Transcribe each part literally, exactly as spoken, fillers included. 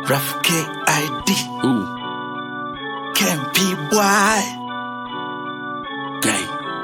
Rough K I D. Ooh. Can P Y. Gang.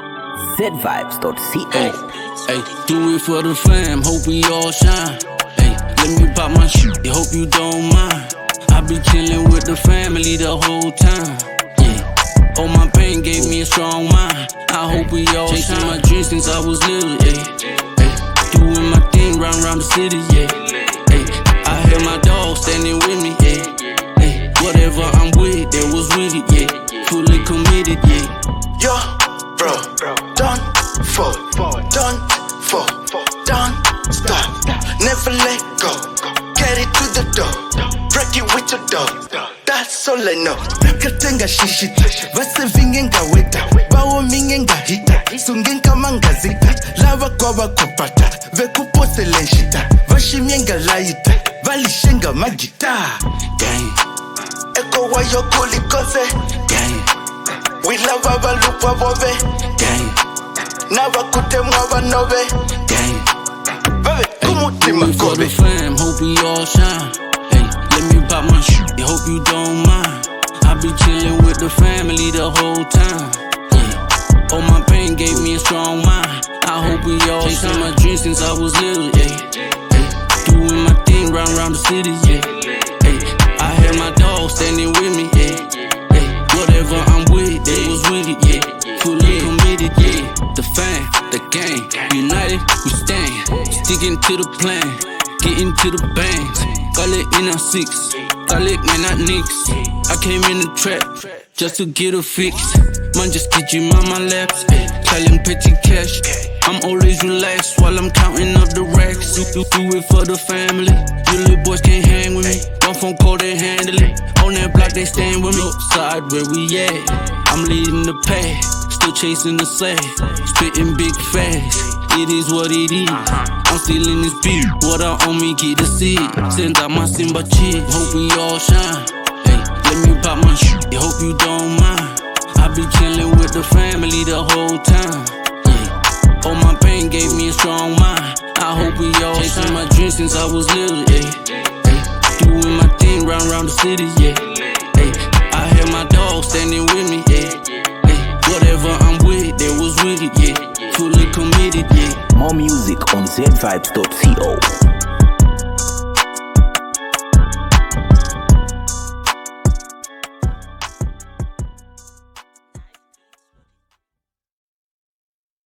Z vibes dot co. Hey, hey, do it for the fam, hope we all shine. Hey, let me pop my shit, hope you don't mind. I be chillin' with the family the whole time. Yeah, all my pain gave me a strong mind. I hope we all chasing shine. My dreams since I was little. Yeah, hey, doing my thing round round the city. Yeah, hey, I hear my dog standing with me. Yeah, hey, whatever I'm with, that was with it. Yeah, fully committed. Yeah, yo, bro, don't fall, don't fall, don't stop, never let go. Get it to the door, break it with your dog. That's all I know. Nakatenga shishita, vasevingenga weta, bawo mingenga hita, sungenga mangazita, lava kwa wakupata, vekupose lenshita, vashimienga laita, valishenga magita. gang, Eko wa yokuli kose, gang, we love our loop of ove, gang, nava kute mwava nove, gang. baby, kumutima Do it for the kobe. fam, hope we all shine. Hey, let me pop my shit, hope you don't mind. I be chillin' with the family the whole time. Yeah, all my pain gave me a strong mind. I hope we all chasing my dreams since I was little. Yeah, hey, doing my thing round round the city. Yeah, hey, I hear my dog standing with me. Yeah, hey, whatever I'm with, they was with it. Yeah, fully committed. Yeah, the fam, the gang, united we stand. Sticking to the plan, getting to the bangs. Call it in a six, call it man not nicks. I came in the trap just to get a fix. Man just get you on my laps, calling petty cash. I'm always relaxed while I'm counting up the racks. Do, do, do it for the family. You little boys can't hang with me. One phone call they handle it. On that block they stand with me. Side where we at, I'm leading the pack. Still chasing the sack, spitting big fast. It is what it is. I'm still in this beat. What I own me, get to see it. Send out my Simba chick. Hope we all shine. Hey, let me pop my shit. Hope you don't mind. I be chillin' with the family the whole time. Yeah, all my pain gave me a strong mind. I hope we all chasing my dreams since I was little. Yeah, hey, doing my thing round round the city. Yeah, hey, I hear my dog standing with me. Yeah, hey, whatever I'm with, they was with it. Yeah, fully committed. Yeah. More music on Z vibes dot co.